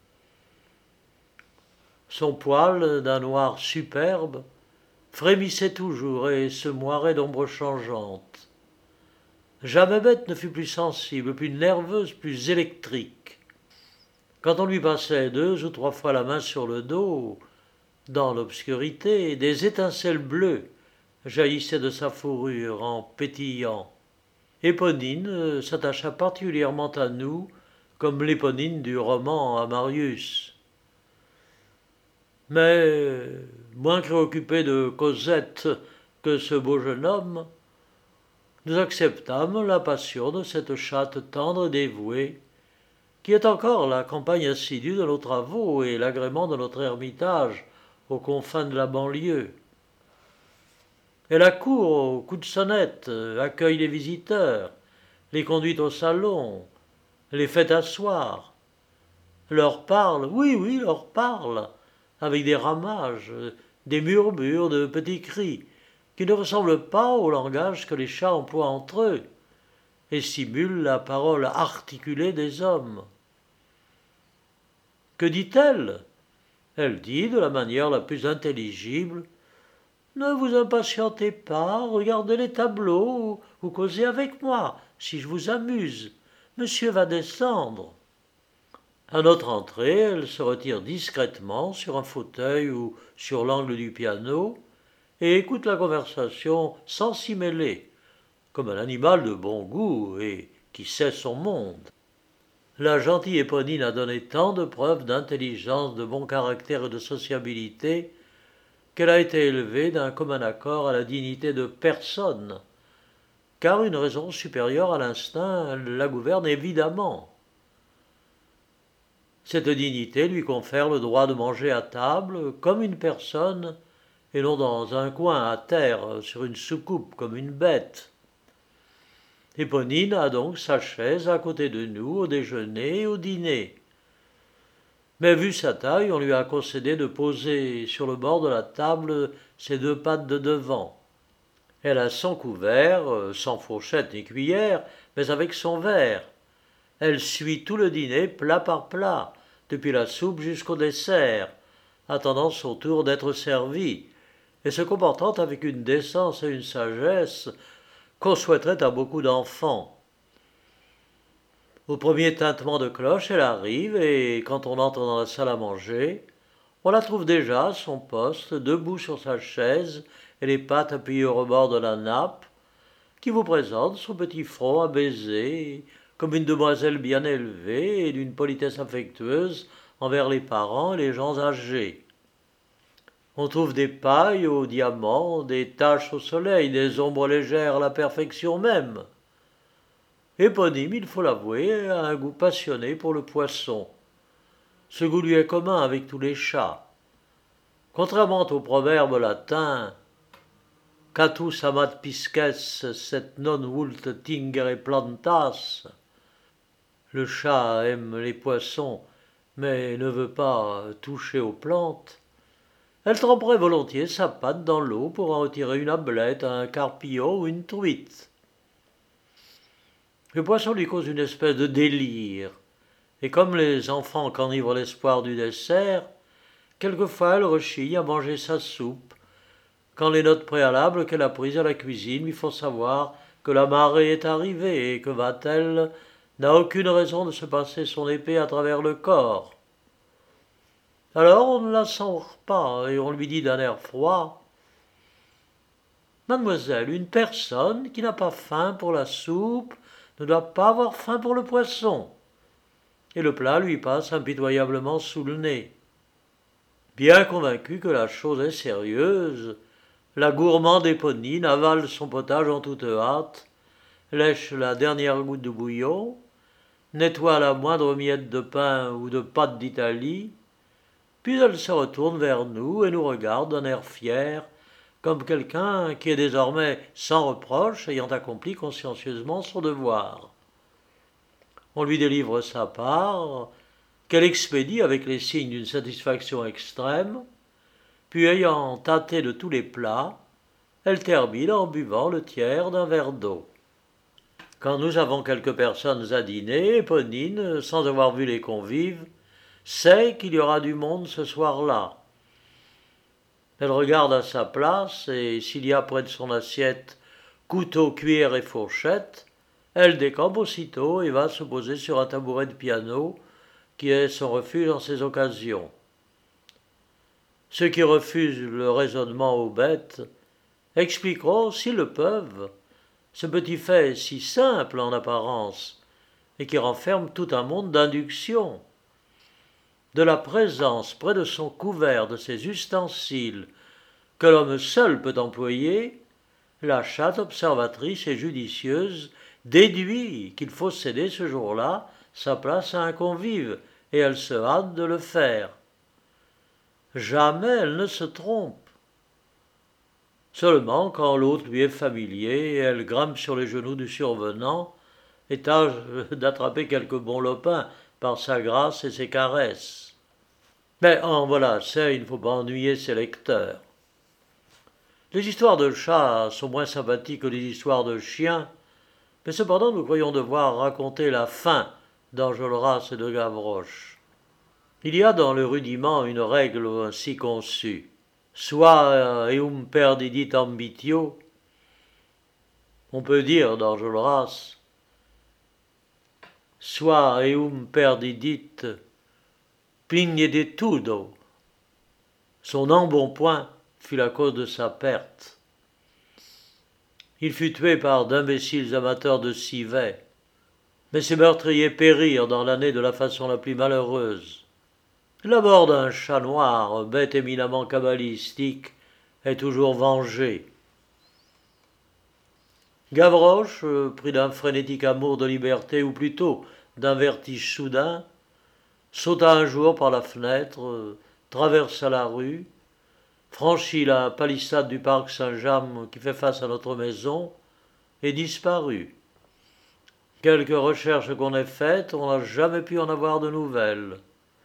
Son poil, d'un noir superbe, frémissait toujours et se moirait d'ombres changeantes. Jamais bête ne fut plus sensible, plus nerveuse, plus électrique. Quand on lui passait deux ou trois fois la main sur le dos, dans l'obscurité, des étincelles bleues jaillissaient de sa fourrure en pétillant. Éponine s'attacha particulièrement à nous, comme l'Éponine du roman à Marius. Mais, moins préoccupés de Cosette que ce beau jeune homme, nous acceptâmes la passion de cette chatte tendre et dévouée, qui est encore la compagne assidue de nos travaux et l'agrément de notre ermitage aux confins de la banlieue. Elle accourt au coup de sonnette, accueille les visiteurs, les conduit au salon, les fait asseoir, leur parle, oui, oui, leur parle, avec des ramages, des murmures de petits cris, qui ne ressemblent pas au langage que les chats emploient entre eux, et simulent la parole articulée des hommes. Que dit-elle? Elle dit, de la manière la plus intelligible, « Ne vous impatientez pas, regardez les tableaux, ou causez avec moi, si je vous amuse. Monsieur va descendre. » À notre entrée, elle se retire discrètement sur un fauteuil ou sur l'angle du piano et écoute la conversation sans s'y mêler, comme un animal de bon goût et qui sait son monde. La gentille Éponine a donné tant de preuves d'intelligence, de bon caractère et de sociabilité qu'elle a été élevée d'un commun accord à la dignité de personne, car une raison supérieure à l'instinct la gouverne évidemment. Cette dignité lui confère le droit de manger à table comme une personne, et non dans un coin à terre sur une soucoupe comme une bête. Éponine a donc sa chaise à côté de nous au déjeuner et au dîner. Mais vu sa taille, on lui a concédé de poser sur le bord de la table ses deux pattes de devant. Elle a son couvert, sans fourchette ni cuillère, mais avec son verre. Elle suit tout le dîner plat par plat, depuis la soupe jusqu'au dessert, attendant son tour d'être servie, et se comportant avec une décence et une sagesse qu'on souhaiterait à beaucoup d'enfants. Au premier tintement de cloche, elle arrive, et quand on entre dans la salle à manger, on la trouve déjà à son poste, debout sur sa chaise et les pattes appuyées au rebord de la nappe, qui vous présente son petit front à baiser, comme une demoiselle bien élevée et d'une politesse affectueuse envers les parents et les gens âgés. On trouve des pailles aux diamants, des taches au soleil, des ombres légères à la perfection même. Éponine, il faut l'avouer, a un goût passionné pour le poisson. Ce goût lui est commun avec tous les chats. Contrairement au proverbe latin « Catus amat pisces, set non vult tingere plantas », le chat aime les poissons, mais ne veut pas toucher aux plantes, elle tremperait volontiers sa patte dans l'eau pour en retirer une ablette, un carpillon ou une truite. Le poisson lui cause une espèce de délire, et comme les enfants qu'enivre l'espoir du dessert, quelquefois elle rechigne à manger sa soupe, quand les notes préalables qu'elle a prises à la cuisine lui font savoir que la marée est arrivée et que Vatel n'a aucune raison de se passer son épée à travers le corps. Alors on ne la sort pas et on lui dit d'un air froid « Mademoiselle, une personne qui n'a pas faim pour la soupe ne doit pas avoir faim pour le poisson. » Et le plat lui passe impitoyablement sous le nez. Bien convaincue que la chose est sérieuse, la gourmande Éponine avale son potage en toute hâte, lèche la dernière goutte de bouillon, nettoie la moindre miette de pain ou de pâte d'Italie, puis elle se retourne vers nous et nous regarde d'un air fier, comme quelqu'un qui est désormais sans reproche ayant accompli consciencieusement son devoir. On lui délivre sa part, qu'elle expédie avec les signes d'une satisfaction extrême, puis ayant tâté de tous les plats, elle termine en buvant le tiers d'un verre d'eau. Quand nous avons quelques personnes à dîner, Éponine, sans avoir vu les convives, sait qu'il y aura du monde ce soir-là. Elle regarde à sa place, et s'il y a près de son assiette couteau, cuillère et fourchette, elle décampe aussitôt et va se poser sur un tabouret de piano, qui est son refuge en ces occasions. Ceux qui refusent le raisonnement aux bêtes expliqueront, s'ils le peuvent, ce petit fait si simple en apparence, et qui renferme tout un monde d'inductions. De la présence près de son couvert de ces ustensiles que l'homme seul peut employer, la chatte observatrice et judicieuse déduit qu'il faut céder ce jour-là sa place à un convive, et elle se hâte de le faire. Jamais elle ne se trompe. Seulement, quand l'hôte lui est familier, elle grimpe sur les genoux du survenant et tâche d'attraper quelques bons lopins par sa grâce et ses caresses. Mais en voilà assez, il ne faut pas ennuyer ses lecteurs. Les histoires de chats sont moins sympathiques que les histoires de chiens, mais cependant nous croyons devoir raconter la fin d'Enjolras et de Gavroche. Il y a dans le rudiment une règle ainsi conçue. Soit eum perdidit ambitio, on peut dire d'Enjolras, soit eum perdidit pignedetudo. Son embonpoint fut la cause de sa perte. Il fut tué par d'imbéciles amateurs de civet, mais ces meurtriers périrent dans l'année de la façon la plus malheureuse. La mort d'un chat noir, bête éminemment cabalistique, est toujours vengée. Gavroche, pris d'un frénétique amour de liberté, ou plutôt d'un vertige soudain, sauta un jour par la fenêtre, traversa la rue, franchit la palissade du parc Saint-James qui fait face à notre maison, et disparut. Quelques recherches qu'on ait faites, on n'a jamais pu en avoir de nouvelles.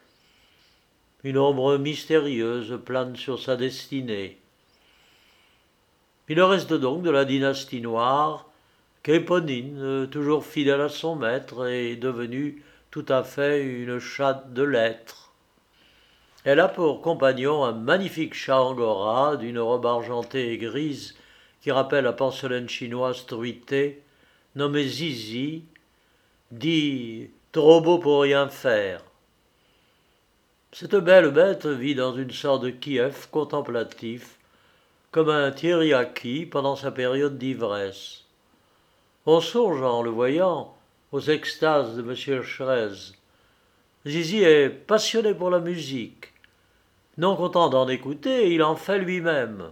Une ombre mystérieuse plane sur sa destinée. Il ne reste donc de la dynastie noire qu'Éponine, toujours fidèle à son maître, est devenue tout à fait une chatte de lettres. Elle a pour compagnon un magnifique chat angora d'une robe argentée et grise qui rappelle la porcelaine chinoise truitée, nommé Zizi, dit « trop beau pour rien faire ». Cette belle bête vit dans une sorte de Kiev contemplatif, comme un Thériaki pendant sa période d'ivresse. On songe, en le voyant, aux extases de M. Schrez. Zizi est passionné pour la musique. Non content d'en écouter, il en fait lui-même.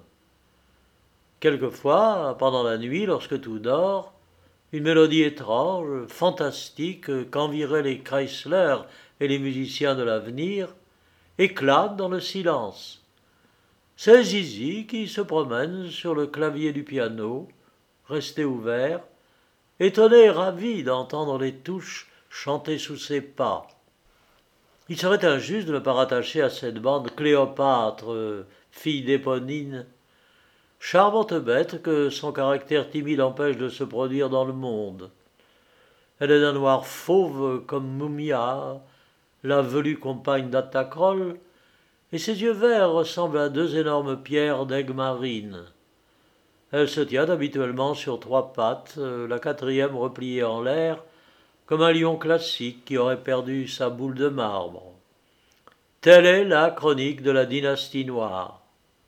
Quelquefois, pendant la nuit, lorsque tout dort, une mélodie étrange, fantastique, qu'enviraient les Chrysler et les musiciens de l'avenir, éclate dans le silence. C'est Zizi qui se promène sur le clavier du piano, resté ouvert, étonné et ravi d'entendre les touches chanter sous ses pas. Il serait injuste de ne pas rattacher à cette bande Cléopâtre, fille d'Éponine, charmante bête que son caractère timide empêche de se produire dans le monde. Elle est d'un noir fauve comme Mumia, la velue compagne d'Attakrol, et ses yeux verts ressemblent à deux énormes pierres d'aigue marine. Elle se tient habituellement sur trois pattes, la quatrième repliée en l'air, comme un lion classique qui aurait perdu sa boule de marbre. Telle est la chronique de la dynastie noire.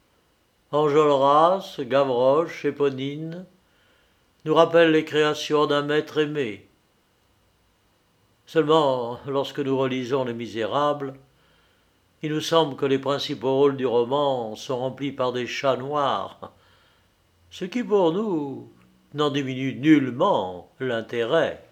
Enjolras, Gavroche, Éponine nous rappellent les créations d'un maître aimé. Seulement, lorsque nous relisons Les Misérables, il nous semble que les principaux rôles du roman sont remplis par des chats noirs, ce qui pour nous n'en diminue nullement l'intérêt.